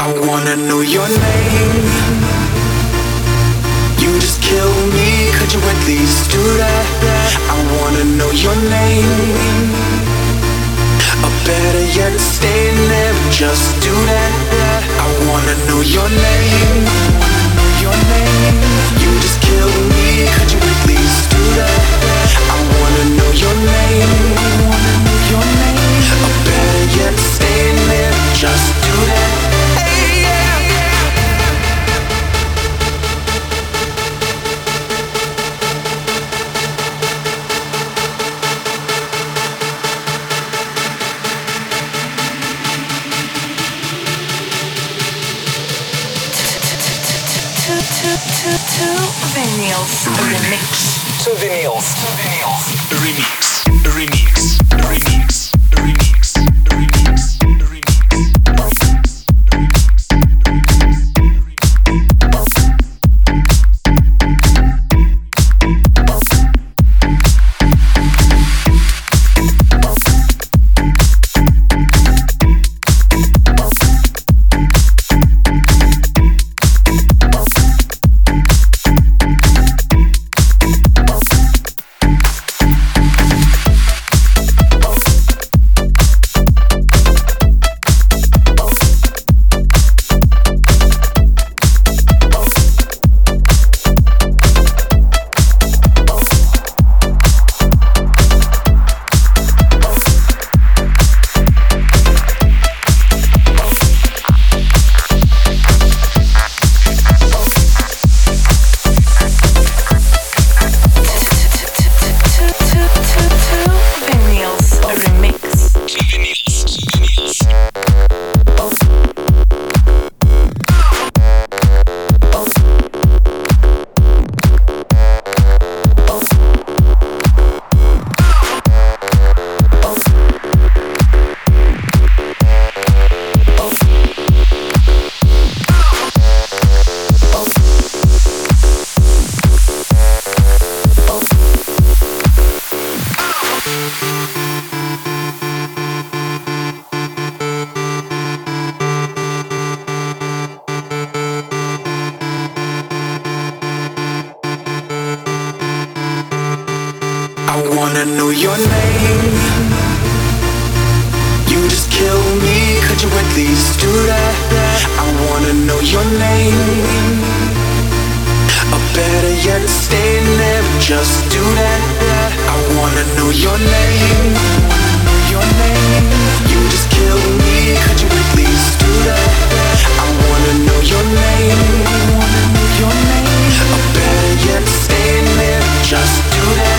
I wanna know your name. You just kill me, could you at least do that? I wanna know your name. Or better yet, stay there, just do that. I wanna know your name. Your name. You just kill me, could you at least do that? I wanna know your name. Your name. Or better yet, stay there, just do that. Hey, yeah. Two vinyls remix. Two vinyls Remix. Remix. Remix. Remix. Remix. I wanna know your name. You just kill me, could you at least do that? I wanna know your name. Or better yet, stay there, just do that. I wanna know your name. Your name. You just kill me, could you at least do that? I wanna know your name. Your name. Or better yet, stay there, just do that.